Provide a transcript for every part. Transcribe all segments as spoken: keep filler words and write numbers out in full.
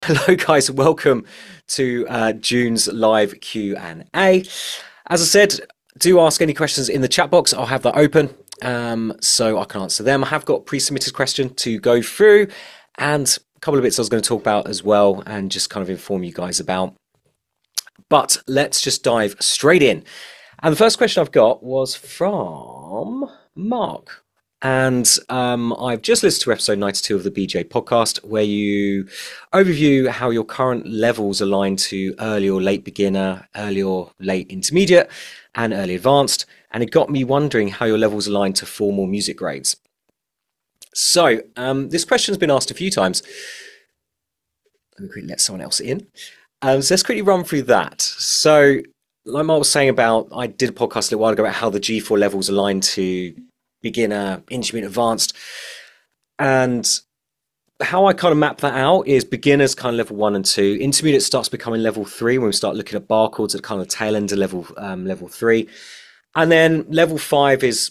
Hello, guys. Welcome to uh, June's live Q and A. As I said, do ask any questions in the chat box. I'll have that open um, so I can answer them. I have got a pre-submitted question to go through and a couple of bits I was going to talk about as well and just kind of inform you guys about. But let's just dive straight in. And the first question I've got was from Mark. And um, I've just listened to episode ninety-two of the B J podcast, where you overview how your current levels align to early or late beginner, early or late intermediate, and early advanced. And it got me wondering how your levels align to formal music grades. So um, this question's been asked a few times. Let me quickly let someone else in. Um, so let's quickly run through that. So like Mark was saying about, I did a podcast a little while ago about how the G four levels align to beginner, intermediate, advanced. And how I kind of map that out is beginners kind of level one and two. Intermediate starts becoming level three when we start looking at bar chords at kind of tail end of level um, level three. And then level five is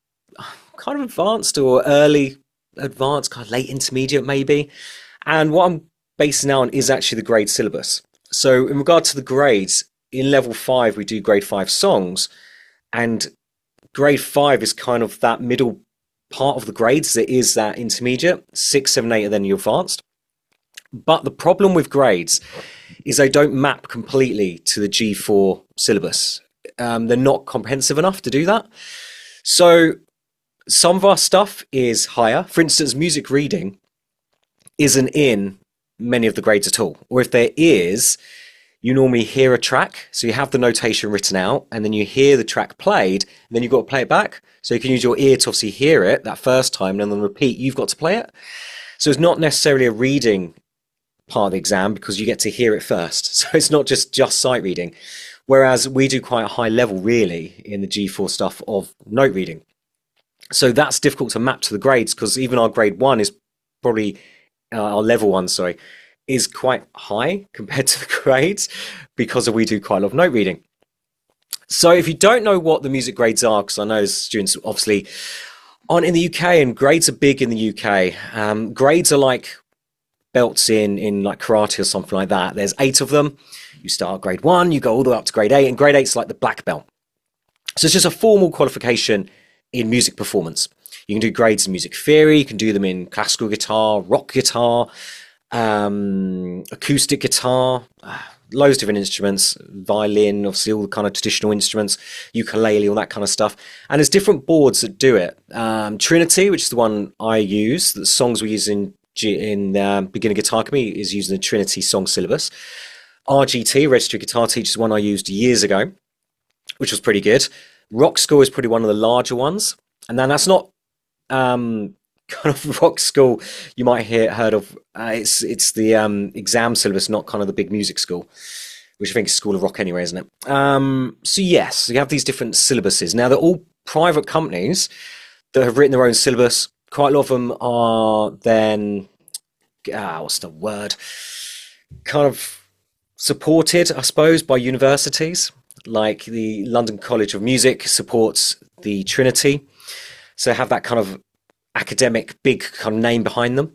kind of advanced or early advanced, kind of late intermediate maybe. And what I'm basing out on is actually the grade syllabus. So in regard to the grades, in level five, we do grade five songs, and grade five is kind of that middle part of the grades that is that intermediate. Six, seven, eight are then your advanced. But the problem with grades is they don't map completely to the G four syllabus. Um, they're not comprehensive enough to do that. So some of our stuff is higher. For instance, music reading isn't in many of the grades at all. Or if there is, you normally hear a track, so you have the notation written out, and then you hear the track played, and then you've got to play it back. So you can use your ear to obviously hear it that first time, and then repeat, you've got to play it. So it's not necessarily a reading part of the exam because you get to hear it first. So it's not just, just sight reading. Whereas we do quite a high level, really, in the G four stuff of note reading. So that's difficult to map to the grades because even our grade one is probably, uh, our level one, sorry, is quite high compared to the grades because we do quite a lot of note reading. So if you don't know what the music grades are, because I know students obviously aren't in the U K and grades are big in the U K. Um, grades are like belts in, in like karate or something like that. There's eight of them. You start grade one, you go all the way up to grade eight, and grade eight is like the black belt. So it's just a formal qualification in music performance. You can do grades in music theory, you can do them in classical guitar, rock guitar, um acoustic guitar, uh, loads of different instruments, violin, obviously all the kind of traditional instruments, ukulele, all that kind of stuff. And there's different boards that do it. um Trinity, which is the one I use, the songs we use in G in um, beginner guitar academy, is using the Trinity song syllabus. R G T, Registered Guitar Teacher, is one I used years ago, which was pretty good. Rock School is probably one of the larger ones, and then that's not um kind of rock school you might hear heard of. Uh, it's it's the um, exam syllabus, not kind of the big music school, which I think is School of Rock anyway, isn't it? Um, so yes, you have these different syllabuses. Now they're all private companies that have written their own syllabus. Quite a lot of them are then, ah, what's the word? Kind of supported, I suppose, by universities. Like the London College of Music supports the Trinity, so have that kind of academic big kind of name behind them.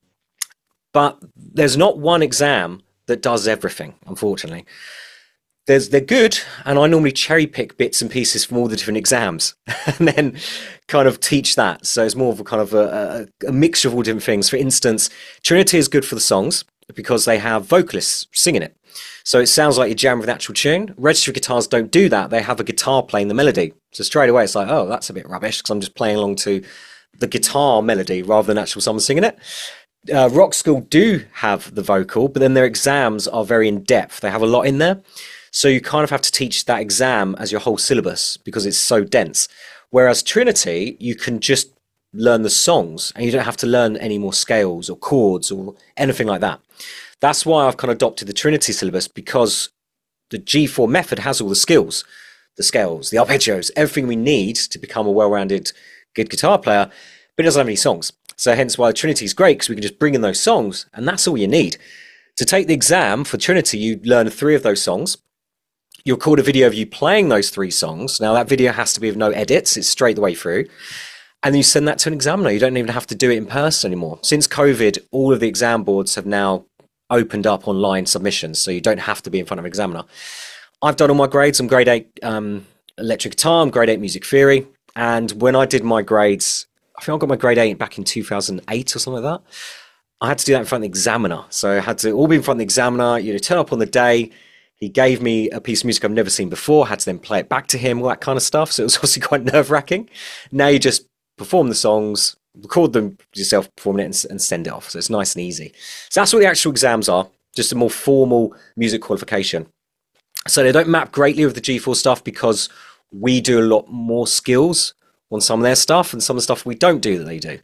But there's not one exam that does everything, unfortunately. There's they're good, and I normally cherry pick bits and pieces from all the different exams and then kind of teach that. So it's more of a kind of a, a, a mixture of all different things. For instance, Trinity is good for the songs because they have vocalists singing it. So it sounds like you're jamming with the actual tune. Registered guitars don't do that. They have a guitar playing the melody. So straight away it's like, oh, that's a bit rubbish because I'm just playing along to the guitar melody rather than actual someone singing it. Uh, rock school do have the vocal, but then their exams are very in depth. They have a lot in there. So you kind of have to teach that exam as your whole syllabus because it's so dense. Whereas Trinity, you can just learn the songs and you don't have to learn any more scales or chords or anything like that. That's why I've kind of adopted the Trinity syllabus, because the G four method has all the skills, the scales, the arpeggios, everything we need to become a well-rounded good guitar player, but it doesn't have any songs. So hence why Trinity is great, because we can just bring in those songs and that's all you need. To take the exam for Trinity, you learn three of those songs. You record a video of you playing those three songs. Now that video has to be with no edits, it's straight the way through. And then you send that to an examiner. You don't even have to do it in person anymore. Since COVID, all of the exam boards have now opened up online submissions, so you don't have to be in front of an examiner. I've done all my grades. I'm grade eight um, electric guitar, I'm grade eight music theory. And when I did my grades, I think I got my grade eight back in two thousand eight or something like that. I had to do that in front of the examiner. So I had to all be in front of the examiner, you know, turn up on the day. He gave me a piece of music I've never seen before, had to then play it back to him, all that kind of stuff. So it was obviously quite nerve wracking. Now you just perform the songs, record them yourself, performing it, and, and send it off. So it's nice and easy. So that's what the actual exams are, just a more formal music qualification. So they don't map greatly with the G four stuff because we do a lot more skills on some of their stuff and some of the stuff we don't do that they do.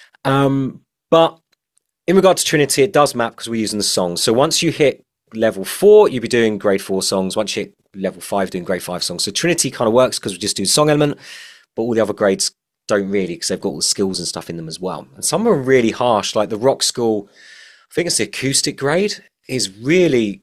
Um, but in regard to Trinity, it does map because we're using the songs. So once you hit level four, you'll be doing grade four songs. Once you hit level five, doing grade five songs. So Trinity kind of works because we just do the song element, but all the other grades don't really because they've got all the skills and stuff in them as well. And some are really harsh, like the rock school, I think it's the acoustic grade, is really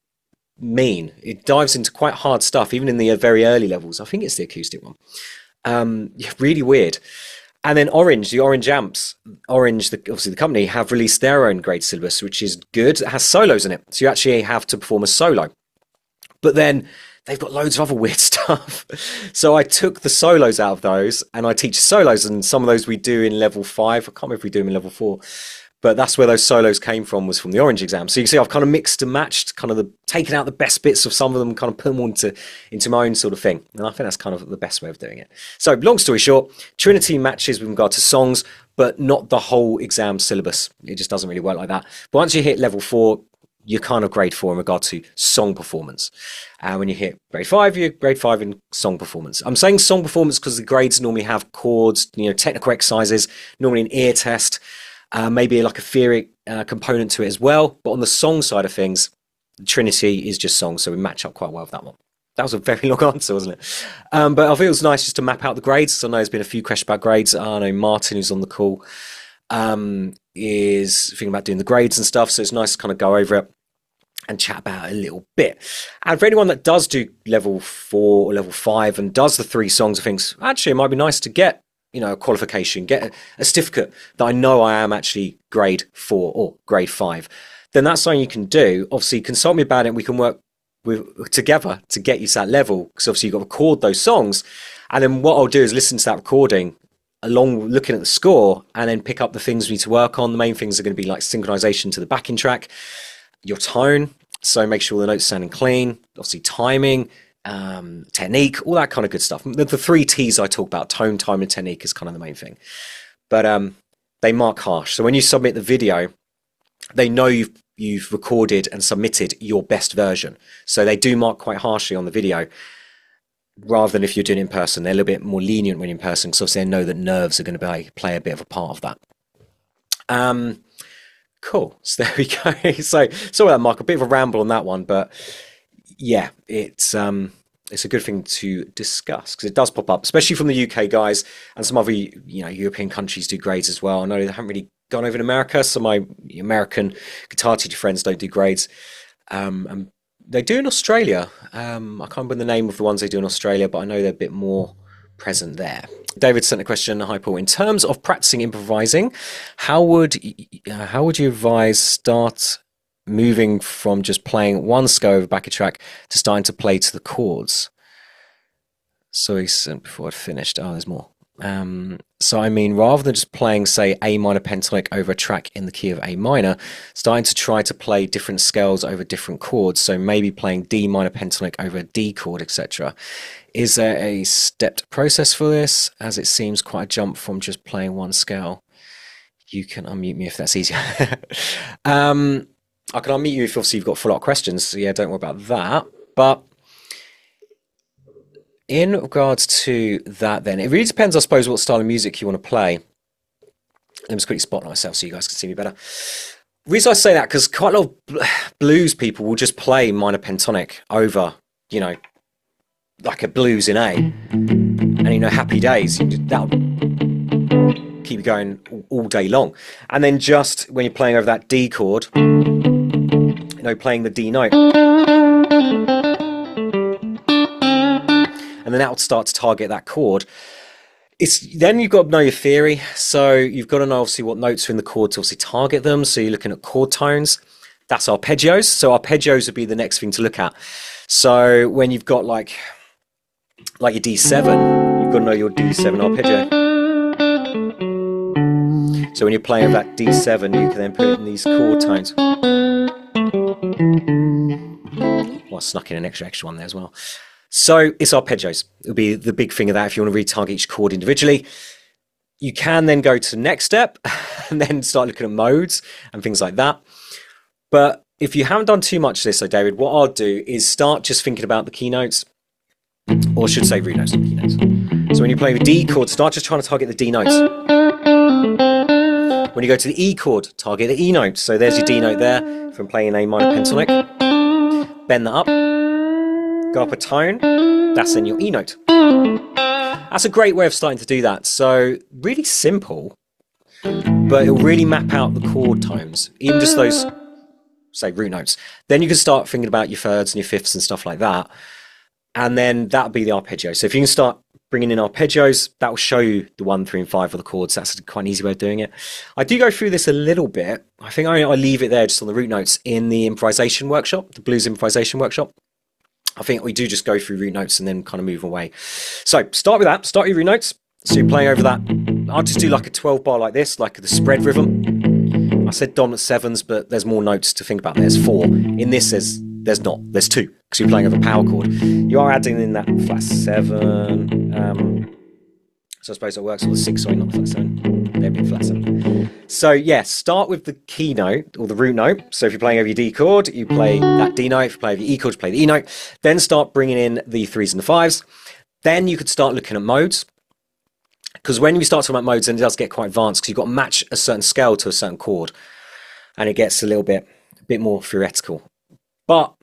mean. It dives into quite hard stuff, even in the very early levels. I think it's the acoustic one. Um, yeah, really weird. And then Orange, the Orange Amps, Orange, the, obviously the company, have released their own grade syllabus, which is good. It has solos in it. So you actually have to perform a solo. But then they've got loads of other weird stuff. So I took the solos out of those and I teach solos, and some of those we do in level five. I can't remember if we do them in level four. But that's where those solos came from, was from the Orange exam. So you can see I've kind of mixed and matched, kind of the taken out the best bits of some of them, kind of put them all into, into my own sort of thing. And I think that's kind of the best way of doing it. So long story short, Trinity matches with regard to songs, but not the whole exam syllabus. It just doesn't really work like that. But once you hit level four, you're kind of grade four in regard to song performance. And when you hit grade five, you're grade five in song performance. I'm saying song performance because the grades normally have chords, you know, technical exercises, normally an ear test. Uh, maybe like a theory uh, component to it as well. But on the song side of things, Trinity is just songs, so we match up quite well with that one. That was a very long answer, wasn't it? Um, but I feel it was nice just to map out the grades. So I know there's been a few questions about grades. I know Martin, who's on the call, um, is thinking about doing the grades and stuff. So it's nice to kind of go over it and chat about it a little bit. And for anyone that does do level four or level five and does the three songs, I think actually it might be nice to get, you know, a qualification, get a, a certificate that I know I am actually grade four or grade five, then that's something you can do. Obviously, consult me about it. And we can work with together to get you to that level, because obviously you've got to record those songs. And then what I'll do is listen to that recording along looking at the score and then pick up the things we need to work on. The main things are going to be like synchronization to the backing track, your tone. So make sure the notes sounding clean, obviously timing, um technique, all that kind of good stuff. The, the three T's I talk about, tone, time and technique, is kind of the main thing. But um they mark harsh, so when you submit the video, they know you've you've recorded and submitted your best version, so they do mark quite harshly on the video, rather than if you're doing it in person. They're a little bit more lenient when in person, because obviously they know that nerves are going to play, play a bit of a part of that. Um cool, so there we go. So sorry that, Mark, a bit of a ramble on that one, but yeah, it's um, it's a good thing to discuss because it does pop up, especially from the U K guys, and some other, you know, European countries do grades as well. I know they haven't really gone over in America, so my American guitar teacher friends don't do grades, um, and they do in Australia. Um, I can't remember the name of the ones they do in Australia, but I know they're a bit more present there. David sent a question. Hi, Paul. In terms of practicing improvising, how would uh, how would you advise start moving from just playing one scale over back a track to starting to play to the chords? So he sent before I'd finished. Oh, there's more. Um, so I mean, rather than just playing, say, A minor pentatonic over a track in the key of A minor, starting to try to play different scales over different chords. So maybe playing D minor pentatonic over a D chord, et cetera. Is there a stepped process for this, as it seems quite a jump from just playing one scale? You can unmute me if that's easier. um, I can unmute you if obviously you've got follow-up questions. So yeah, don't worry about that. But in regards to that, then, it really depends, I suppose, what style of music you want to play. Let me just quickly spot myself so you guys can see me better. The reason I say that, because quite a lot of blues people will just play minor pentatonic over, you know, like a blues in A. And, you know, happy days. That'll keep you going all day long. And then just when you're playing over that D chord, you know, playing the D note. And then that will start to target that chord. It's then you've got to know your theory. So you've got to know obviously what notes are in the chord to obviously target them. So you're looking at chord tones. That's arpeggios. So arpeggios would be the next thing to look at. So when you've got like like your D seven, you've got to know your D seven arpeggio. So when you're playing with that D seven, you can then put it in these chord tones. Well, I snuck in an extra extra one there as well. So it's arpeggios. It'll be the big thing of that if you want to retarget each chord individually. You can then go to the next step and then start looking at modes and things like that. But if you haven't done too much of this, though, David, what I'll do is start just thinking about the keynotes, or I should say root notes, not keynotes. So when you're playing with D chord, start just trying to target the D notes. When you go to the E chord, target the E note. So there's your D note there from playing A minor pentatonic. Bend that up, go up a tone, that's then your E note. That's a great way of starting to do that. So really simple, but it'll really map out the chord tones, even just those, say, root notes. Then you can start thinking about your thirds and your fifths and stuff like that. And then that'll be the arpeggio. So if you can start bringing in arpeggios, that will show you the one, three, and five of the chords. That's quite an easy way of doing it. I do go through this a little bit. I think I, I leave it there just on the root notes in the improvisation workshop, the blues improvisation workshop. I think we do just go through root notes and then kind of move away. So start with that. Start your root notes. So you're playing over that. I'll just do like a twelve bar like this, like the spread rhythm. I said dominant sevens, but there's more notes to think about. There's four. In this, there's there's not. There's two, because you're playing over a power chord. You are adding in that flat seven. Um, so I suppose it works on the six, sorry, not the flat seven. There'd be flat seven. So yeah, start with the key note or the root note. So if you're playing over your D chord, you play that D note. If you play over your E chord, you play the E note. Then start bringing in the threes and the fives. Then you could start looking at modes. Because when we start talking about modes, then it does get quite advanced, because you've got to match a certain scale to a certain chord. And it gets a little bit, a bit more theoretical. But,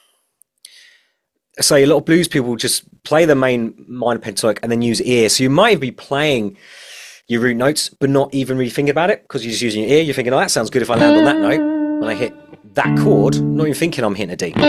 say, a lot of blues people just play the main minor pentatonic and then use ear. So you might be playing your root notes, but not even really thinking about it, because you're just using your ear. You're thinking, oh, that sounds good if I land on that note. When I hit that chord, not even thinking I'm hitting a D.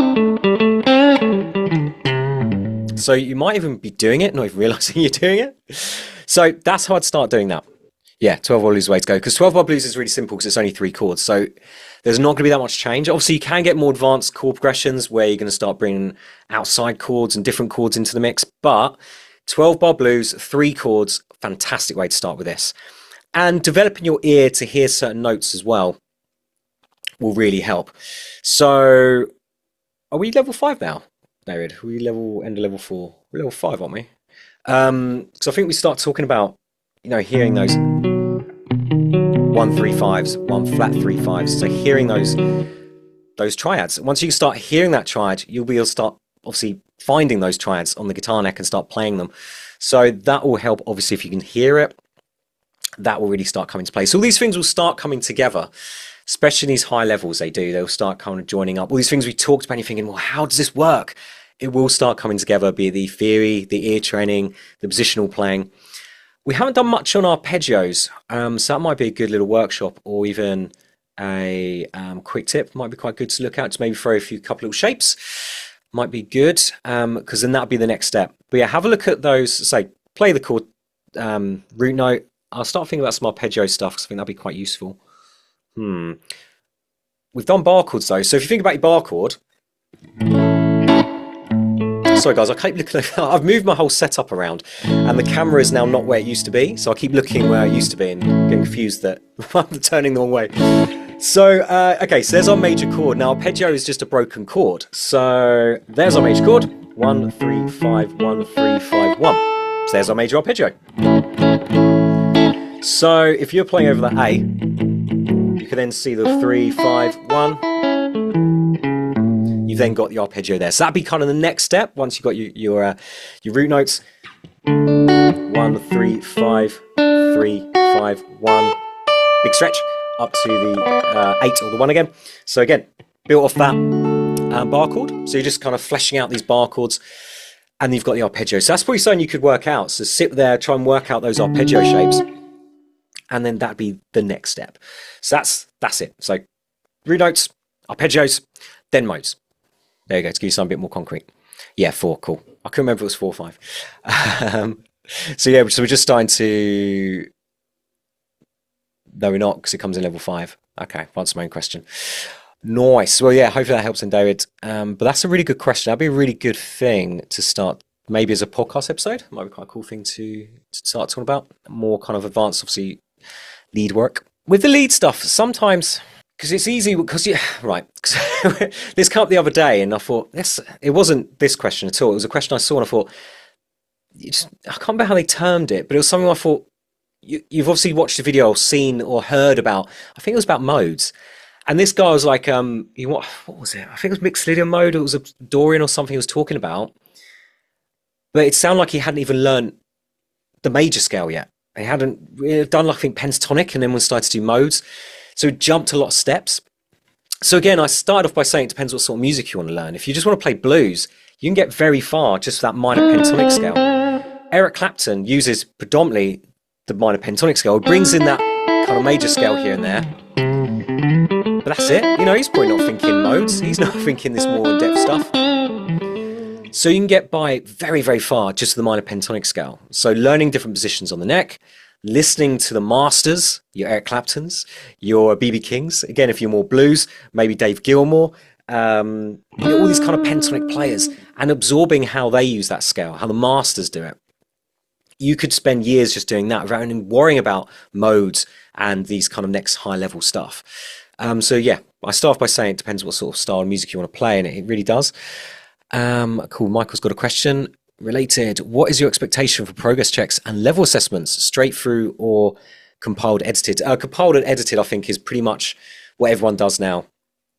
So you might even be doing it, not even realizing you're doing it. So that's how I'd start doing that. Yeah, twelve bar blues is the way to go, because twelve bar blues is really simple because it's only three chords. So there's not going to be that much change. Obviously, you can get more advanced chord progressions where you're going to start bringing outside chords and different chords into the mix. But twelve bar blues, three chords, fantastic way to start with this. And developing your ear to hear certain notes as well will really help. So are we level five now, David? Are we level, end of level four? We're level five, aren't we? Um, so I think we start talking about, you know, hearing those one, three, fives, one flat, three, fives. So hearing those, those triads. Once you start hearing that triad, you'll be able to start obviously finding those triads on the guitar neck and start playing them. So that will help, obviously, if you can hear it, that will really start coming to play. So all these things will start coming together, especially in these high levels they do. They'll start kind of joining up. All these things we talked about, and you're thinking, well, how does this work? It will start coming together, be it the theory, the ear training, the positional playing. We haven't done much on arpeggios, um, so that might be a good little workshop, or even a um, quick tip. Might be quite good to look at, to maybe throw a few couple little shapes. Might be good, because um, then that'll be the next step. But yeah, have a look at those. Say, play the chord um, root note. I'll start thinking about some arpeggio stuff, because I think that'll be quite useful. Hmm. We've done bar chords though, so if you think about your bar chord. Sorry guys, I keep looking. I've moved my whole setup around, and the camera is now not where it used to be. So I keep looking where it used to be and getting confused that I'm turning the wrong way. So uh, okay, so there's our major chord. Now arpeggio is just a broken chord. So there's our major chord: one, three, five, one, three, five, one. So there's our major arpeggio. So if you're playing over that A, you can then see the three, five, one. You've then got the arpeggio there. So that'd be kind of the next step once you've got your your, uh, your root notes. One, three, five, three, five, one. Big stretch up to the uh, eight or the one again. So again, built off that um, bar chord. So you're just kind of fleshing out these bar chords, and you've got the arpeggio. So that's probably something you could work out. So sit there, try and work out those arpeggio shapes, and then that'd be the next step. So that's that's it. So root notes, arpeggios, then modes. There you go, to give you something a bit more concrete. Yeah, four, cool. I couldn't remember if it was four or five. Um, so yeah, so we're just starting to... No, we're not, because it comes in level five. Okay, answer my own question. Nice. Well, yeah, hopefully that helps then, David. Um, but that's a really good question. That'd be a really good thing to start, maybe as a podcast episode. Might be quite a cool thing to, to start talking about. More kind of advanced, obviously, lead work. With the lead stuff, sometimes, because it's easy, because you, right, this came up the other day and I thought, this, it wasn't this question at all. It was a question I saw and I thought, you just, I can't remember how they termed it, but it was something I thought, you, you've obviously watched a video or seen or heard about, I think it was about modes. And this guy was like, um, he, what, what was it? I think it was mixed Lydian mode. It was a Dorian or something he was talking about. But it sounded like he hadn't even learned the major scale yet. He hadn't really done, like, I think, pentatonic, and then we started to do modes. So he jumped a lot of steps. So again, I started off by saying it depends what sort of music you want to learn. If you just want to play blues, you can get very far just with that minor pentatonic scale. Eric Clapton uses predominantly the minor pentatonic scale. He brings in that kind of major scale here and there. But that's it. You know, he's probably not thinking modes. He's not thinking this more in-depth stuff. So you can get by very, very far just with the minor pentatonic scale. So learning different positions on the neck, listening to the masters, your Eric Claptons, your B B Kings. Again, if you're more blues, maybe Dave Gilmour. Um, you know, all these kind of pentatonic players, and absorbing how they use that scale, how the masters do it. You could spend years just doing that without even worrying about modes and these kind of next high level stuff. Um, so yeah, I start off by saying it depends what sort of style of music you want to play, and it, it really does. Um, cool. Michael's got a question related. What is your expectation for progress checks and level assessments, straight through or compiled, edited? Uh, compiled and edited, I think, is pretty much what everyone does now.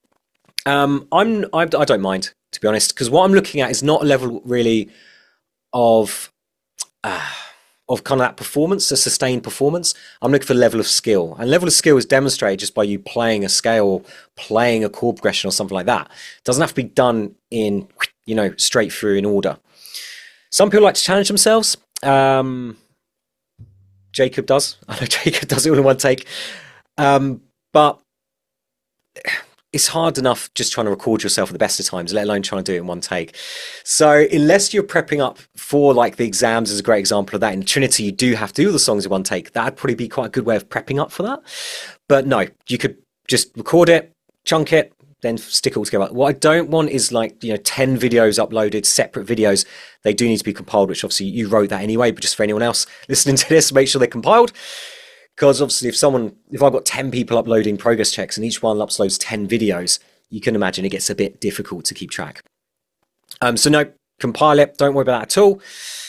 Um, I'm, I, I don't mind, to be honest, because what I'm looking at is not a level really of... Uh, of kind of that performance, a sustained performance. I'm looking for level of skill. And level of skill is demonstrated just by you playing a scale, playing a chord progression or something like that. It doesn't have to be done in, you know, straight through in order. Some people like to challenge themselves. Um, Jacob does. I know Jacob does it all in one take. Um, but it's hard enough just trying to record yourself at the best of times, let alone trying to do it in one take. So unless you're prepping up for, like, the exams is a great example of that. In Trinity, you do have to do the songs in one take. That'd probably be quite a good way of prepping up for that. But no, you could just record it, chunk it, then stick it all together. What I don't want is, like, you know, ten videos uploaded, separate videos. They do need to be compiled, which obviously you wrote that anyway, but just for anyone else listening to this, make sure they're compiled. Because obviously if someone, if I've got ten people uploading progress checks and each one uploads ten videos, you can imagine it gets a bit difficult to keep track. Um, so no, compile it. Don't worry about that at all.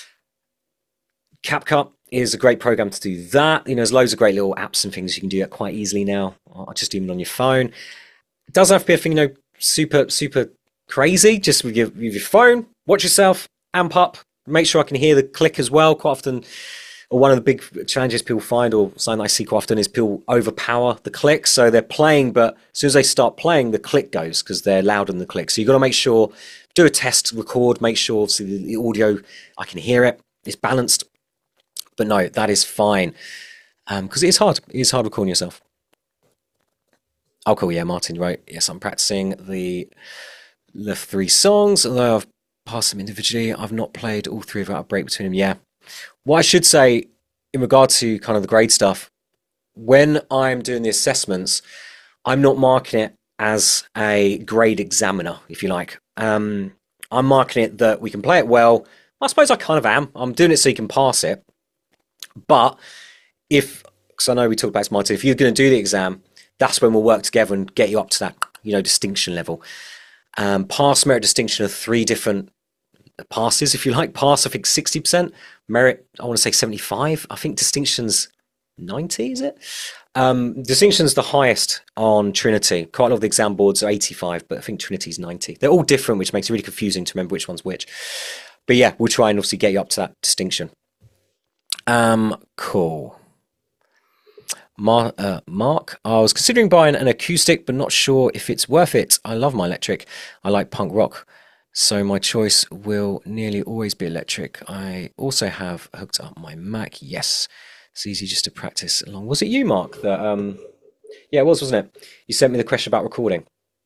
CapCut is a great program to do that. You know, there's loads of great little apps and things you can do it quite easily now, just even on your phone. It doesn't have to be a thing, you know, super, super crazy. Just with your, with your phone, watch yourself, amp up, make sure I can hear the click as well. Quite often, or one of the big challenges people find, or something I see quite often, is people overpower the click. So they're playing, but as soon as they start playing, the click goes because they're louder than the click. So you've got to make sure, do a test record, make sure obviously the audio, I can hear it, it's balanced. But no, that is fine. Because um, it is hard. It is hard recording yourself. Oh, cool. Yeah, Martin wrote, yes, I'm practicing the, the three songs, although I've passed them individually. I've not played all three without a break between them. Yeah. What I should say in regard to kind of the grade stuff, when I'm doing the assessments, I'm not marking it as a grade examiner, if you like. Um, I'm marking it that we can play it well. I suppose I kind of am. I'm doing it so you can pass it. But if, because I know we talked about this, Martin, if you're going to do the exam, that's when we'll work together and get you up to that, you know, distinction level. Um, pass, merit, distinction are three different passes, if you like. Pass, I think sixty percent. Merit, I want to say seventy-five. I think distinction's ninety, is it? Um, distinction's the highest on Trinity. Quite a lot of the exam boards are eighty-five, but I think Trinity's ninety. They're all different, which makes it really confusing to remember which one's which. But yeah, we'll try and obviously get you up to that distinction. Um, cool. Mar uh, Mark, I was considering buying an acoustic, but not sure if it's worth it. I love my electric. I like punk rock, so my choice will nearly always be electric. I also have hooked up my Mac. Yes, it's easy just to practice along. Was it you, Mark, that, um, yeah, it was, wasn't it? You sent me the question about recording.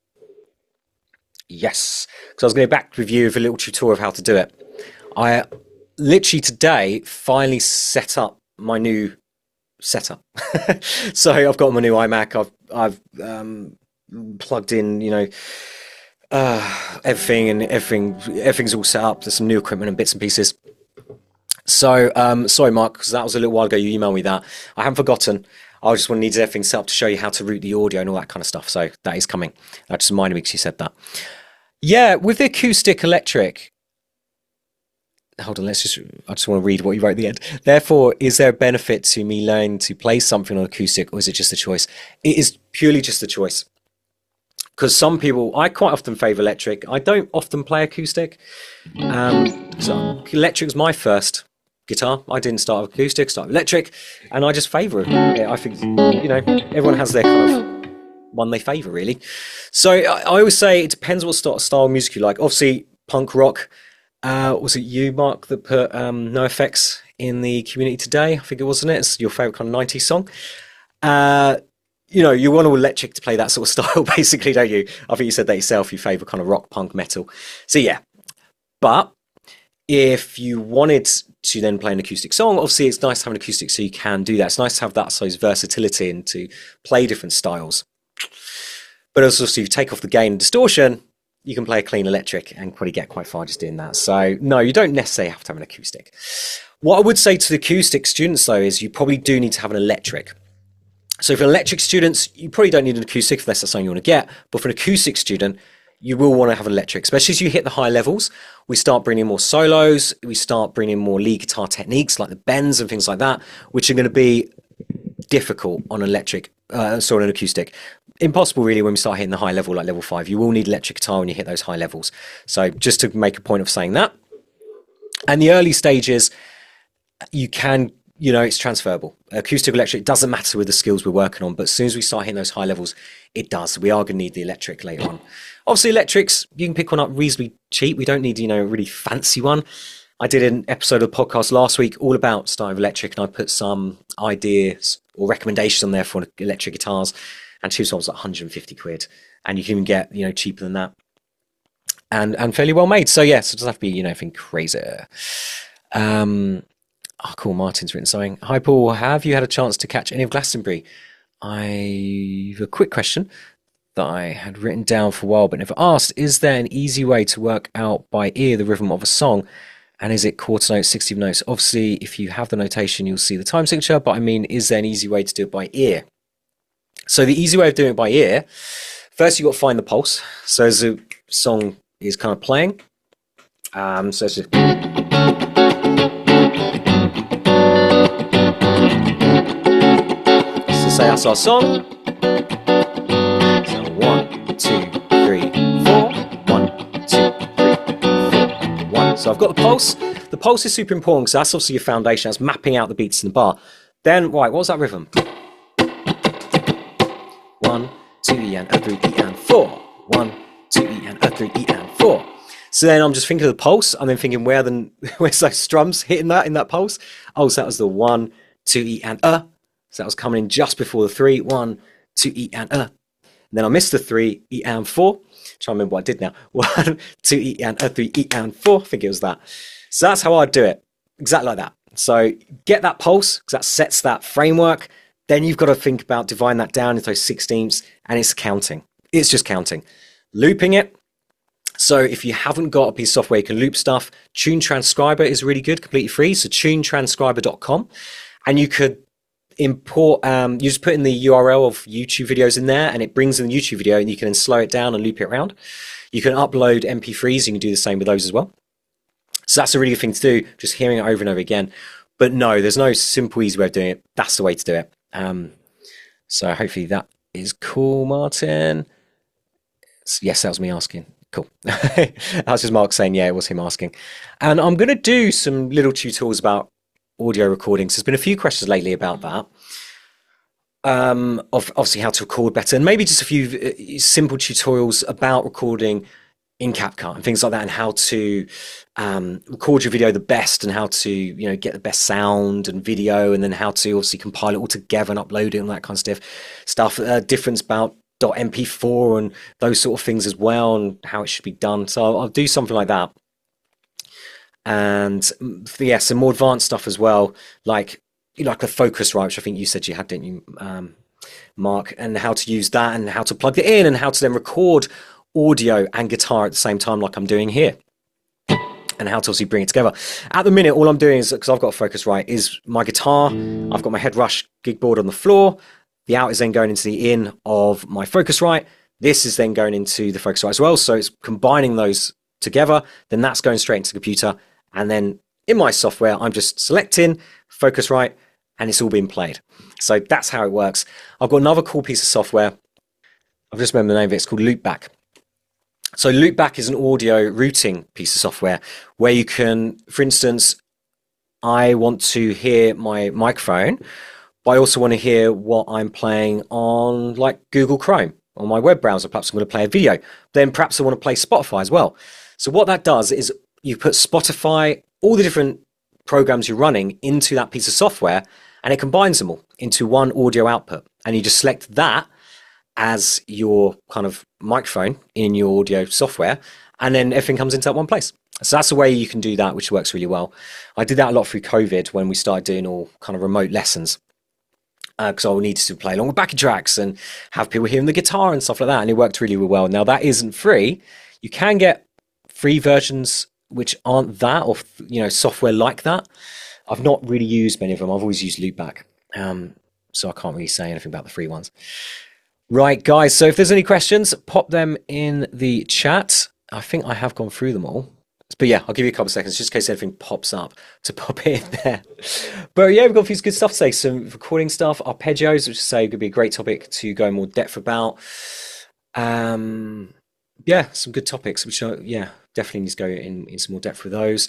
Yes, because I was going to back with you with a little tutorial of how to do it. I literally today finally set up my new setup. So I've got my new iMac. I've I've um, plugged in, you know, uh, everything and everything, everything's all set up. There's some new equipment and bits and pieces. So, um, sorry, Mark, because that was a little while ago. You emailed me that. I haven't forgotten. I just want to need everything set up to show you how to route the audio and all that kind of stuff. So that is coming. That just reminded me because you said that. Yeah, with the acoustic electric. Hold on, let's just. I just want to read what you wrote at the end. Therefore, is there a benefit to me learning to play something on acoustic, or is it just a choice? It is purely just a choice. Because some people, I quite often favour electric. I don't often play acoustic. Um, so electric's my first guitar. I didn't start with acoustic, start with electric, and I just favour it. Yeah, I think, you know, everyone has their kind of one they favour, really. So I, I always say it depends what style, style of music you like. Obviously, punk rock. Uh, was it you, Mark, that put um, NoFX in the community today? I think it wasn't it? It's your favourite kind of nineties song. Uh, you know, you want all electric to play that sort of style, basically, don't you? I think you said that yourself. You favour kind of rock, punk, metal. So yeah, but if you wanted to then play an acoustic song, obviously it's nice to have an acoustic so you can do that. It's nice to have that so versatility and to play different styles. But also, if you take off the gain and distortion, you can play a clean electric and probably get quite far just doing that. So no, you don't necessarily have to have an acoustic. What I would say to the acoustic students though is you probably do need to have an electric. So for electric students, you probably don't need an acoustic if that's something you want to get. But for an acoustic student, you will want to have an electric, especially as you hit the high levels. We start bringing more solos. We start bringing more lead guitar techniques like the bends and things like that, which are going to be difficult on electric, uh, sorry, on an acoustic. Impossible really when we start hitting the high level like level five. You will need electric guitar when you hit those high levels. So just to make a point of saying that. And the early stages, you can, you know, it's transferable. Acoustic, electric, it doesn't matter with the skills we're working on, but as soon as we start hitting those high levels, it does. We are going to need the electric later on. Obviously electrics, you can pick one up reasonably cheap. We don't need, you know, a really fancy one. I did an episode of the podcast last week all about starting with electric, and I put some ideas or recommendations on there for electric guitars. And two songs like one hundred fifty quid, and you can even get, you know, cheaper than that, and and fairly well made. So yes, it doesn't have to be, you know, anything crazy. Um, oh, cool. Martin's written something. Hi Paul, have you had a chance to catch any of Glastonbury? I have a quick question that I had written down for a while but never asked. Is there an easy way to work out by ear the rhythm of a song? And is it quarter notes, sixteenth notes? Obviously, if you have the notation, you'll see the time signature. But I mean, is there an easy way to do it by ear? So the easy way of doing it by ear, first you've got to find the pulse. So as the song is kind of playing, um, so it's just... So say that's our song. So one, two, three, four. One, two, three, four. One. So I've got the pulse. The pulse is super important because that's obviously your foundation. That's mapping out the beats in the bar. Then, right, what was that rhythm? One, two, E and a three, E and four. One, two, E and a three, E and four. So then I'm just thinking of the pulse. I'm then thinking where the where's those strums hitting that in that pulse? Oh, so that was the one, two, E and a. So that was coming in just before the three. One, two, E and a. And then I missed the three, E and four. Trying to remember what I did now. One, two, E and a, three, E and four. I think it was that. So that's how I'd do it. Exactly like that. So get that pulse because that sets that framework. Then you've got to think about dividing that down into those sixteenths, and it's counting. It's just counting. Looping it. So if you haven't got a piece of software you can loop stuff, Tune Transcriber is really good, completely free. So tune transcriber dot com. And you could import, um, you just put in the U R L of YouTube videos in there, and it brings in the YouTube video, and you can then slow it down and loop it around. You can upload M P threes. You can do the same with those as well. So that's a really good thing to do, just hearing it over and over again. But no, there's no simple, easy way of doing it. That's the way to do it. Um, so hopefully that is cool, Martin. Yes, that was me asking. Cool. That was just Mark saying, yeah, it was him asking. And I'm going to do some little tutorials about audio recordings. There's been a few questions lately about that. Um, of obviously how to record better, and maybe just a few uh, simple tutorials about recording in CapCut and things like that, and how to um, record your video the best, and how to, you know, get the best sound and video, and then how to obviously compile it all together and upload it and that kind of stuff. Stuff uh, difference about .m p four and those sort of things as well, and how it should be done. So I'll, I'll do something like that, and yeah, some more advanced stuff as well, like you know, like the Focusrite, which I think you said you had, didn't you? Um, mark, and how to use that and how to plug it in and how to then record audio and guitar at the same time like I'm doing here. And how to obviously bring it together. At the minute, all I'm doing is, because I've got a Focusrite, is my guitar. I've got my Headrush gig board on the floor. The out is then going into the in of my Focusrite. This is then going into the Focusrite as well. So it's combining those together. Then that's going straight into the computer. And then in my software, I'm just selecting Focusrite and it's all being played. So that's how it works. I've got another cool piece of software. I've just remembered the name of it. It's called Loopback. So Loopback is an audio routing piece of software where you can, for instance, I want to hear my microphone, but I also want to hear what I'm playing on like Google Chrome on my web browser. Perhaps I'm going to play a video. Then perhaps I want to play Spotify as well. So what that does is you put Spotify, all the different programs you're running into that piece of software, and it combines them all into one audio output. And you just select that as your kind of microphone in your audio software, and then everything comes into that one place. So that's the way you can do that, which works really well. I did that a lot through COVID when we started doing all kind of remote lessons, because uh, I needed to play along with backing tracks and have people hearing the guitar and stuff like that, and it worked really, really well. Now that isn't free. You can get free versions which aren't that, or you know, software like that. I've not really used many of them. I've always used Loopback, um, so I can't really say anything about the free ones. Right, guys, so if there's any questions, pop them in the chat. I think I have gone through them all. But yeah, I'll give you a couple of seconds just in case anything pops up to pop it in there. But yeah, we've got a few good stuff today. Some recording stuff, arpeggios, which I say could be a great topic to go in more depth about. Um, yeah, some good topics, which are, yeah, definitely need to go in, in some more depth with those.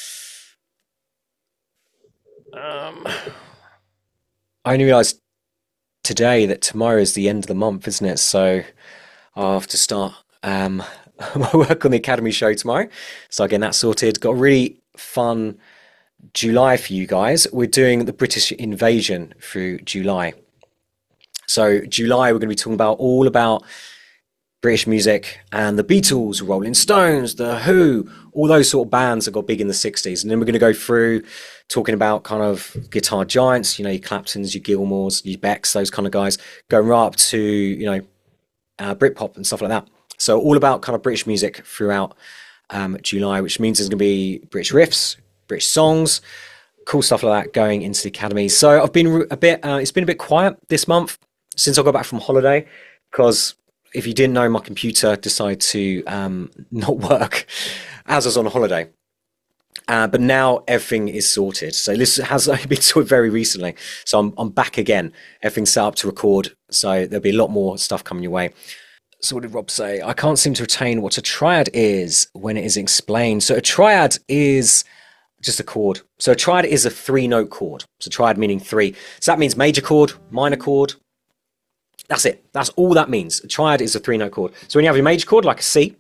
Um, I only realised today that tomorrow is the end of the month, isn't it? So I'll have to start um, my work on the Academy show tomorrow. So again, that's sorted. Got a really fun July for you guys. We're doing the British invasion through July. So July, we're going to be talking about all about British music and the Beatles, Rolling Stones, The Who, all those sort of bands that got big in the sixties. And then we're going to go through talking about kind of guitar giants, you know, your Claptons, your Gilmores, your Becks, those kind of guys, going right up to, you know, uh, Britpop and stuff like that. So all about kind of British music throughout um, July, which means there's going to be British riffs, British songs, cool stuff like that going into the Academy. So I've been a bit, uh, it's been a bit quiet this month since I got back from holiday, because if you didn't know, my computer decided to um, not work as I was on holiday. Uh, but now everything is sorted. So this has only been sorted very recently. So I'm, I'm back again. Everything's set up to record. So there'll be a lot more stuff coming your way. So what did Rob say? I can't seem to retain what a triad is when it is explained. So a triad is just a chord. So a triad is a three-note chord. So triad meaning three. So that means major chord, minor chord. That's it. That's all that means. A triad is a three-note chord. So when you have your major chord, like a C,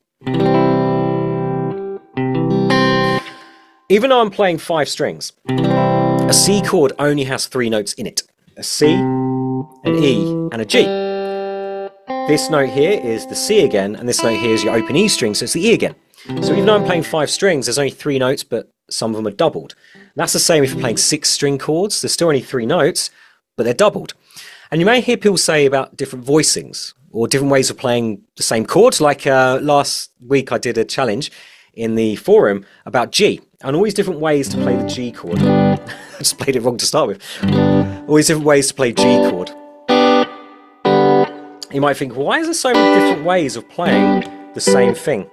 even though I'm playing five strings, a C chord only has three notes in it. A C, an E, and a G. This note here is the C again, and this note here is your open E string, so it's the E again. So even though I'm playing five strings, there's only three notes, but some of them are doubled. And that's the same if you're playing six string chords. There's still only three notes, but they're doubled. And you may hear people say about different voicings or different ways of playing the same chords. Like uh, last week I did a challenge in the forum about G, and all these different ways to play the G chord. I just played it wrong to start with. All these different ways to play G chord. You might think, why is there so many different ways of playing the same thing?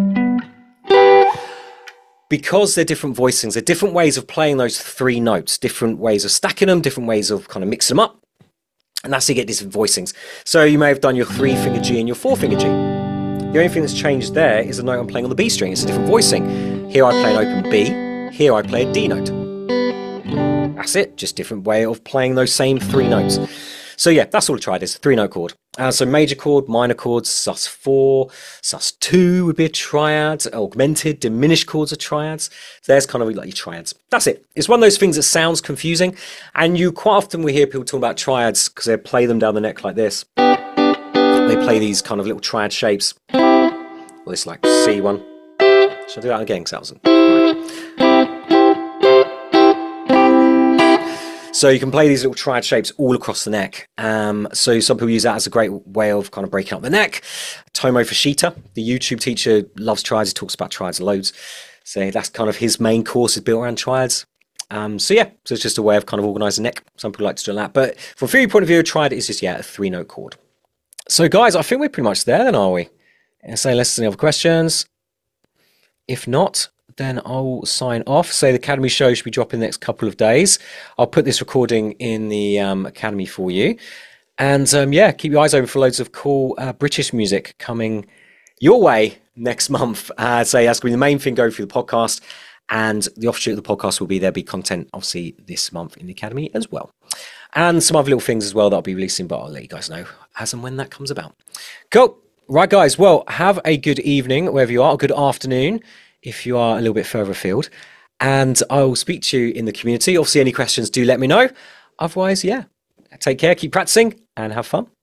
Because they're different voicings, they're different ways of playing those three notes, different ways of stacking them, different ways of kind of mixing them up. And that's how you get different voicings. So you may have done your three finger G and your four finger G. The only thing that's changed there is the note I'm playing on the B string. It's a different voicing. Here I play an open B, here I play a D note. That's it, just different way of playing those same three notes. So yeah, that's all a triad is, a three note chord. Uh, so major chord, minor chords, sus four, sus two would be a triad, augmented, diminished chords are triads. So there's kind of like your triads. That's it. It's one of those things that sounds confusing, and you quite often will hear people talk about triads because they play them down the neck like this. They play these kind of little triad shapes. Well, this like C one. Should I do that again? Because that wasn't right. So you can play these little triad shapes all across the neck. Um, so some people use that as a great way of kind of breaking up the neck. Tomo Fashita, the YouTube teacher, loves triads. He talks about triads loads. So that's kind of his main course is built around triads. Um, so yeah, so it's just a way of kind of organising the neck. Some people like to do that. But from a theory point of view, a triad is just, yeah, a three-note chord. So guys, I think we're pretty much there then, are we? And say unless there's any other questions. If not, then I'll sign off. Say the Academy show should be dropping the next couple of days. I'll put this recording in the um, Academy for you. And um, yeah, keep your eyes open for loads of cool uh, British music coming your way next month. Uh, so that's going to be the main thing going through the podcast. And the offshoot of the podcast will be there'll be content, obviously, this month in the Academy as well. And some other little things as well that I'll be releasing, but I'll let you guys know as and when that comes about. Cool. Right, guys. Well, have a good evening, wherever you are, a good afternoon, if you are a little bit further afield. And I'll speak to you in the community. Obviously, any questions, do let me know. Otherwise, yeah, take care, keep practicing, and have fun.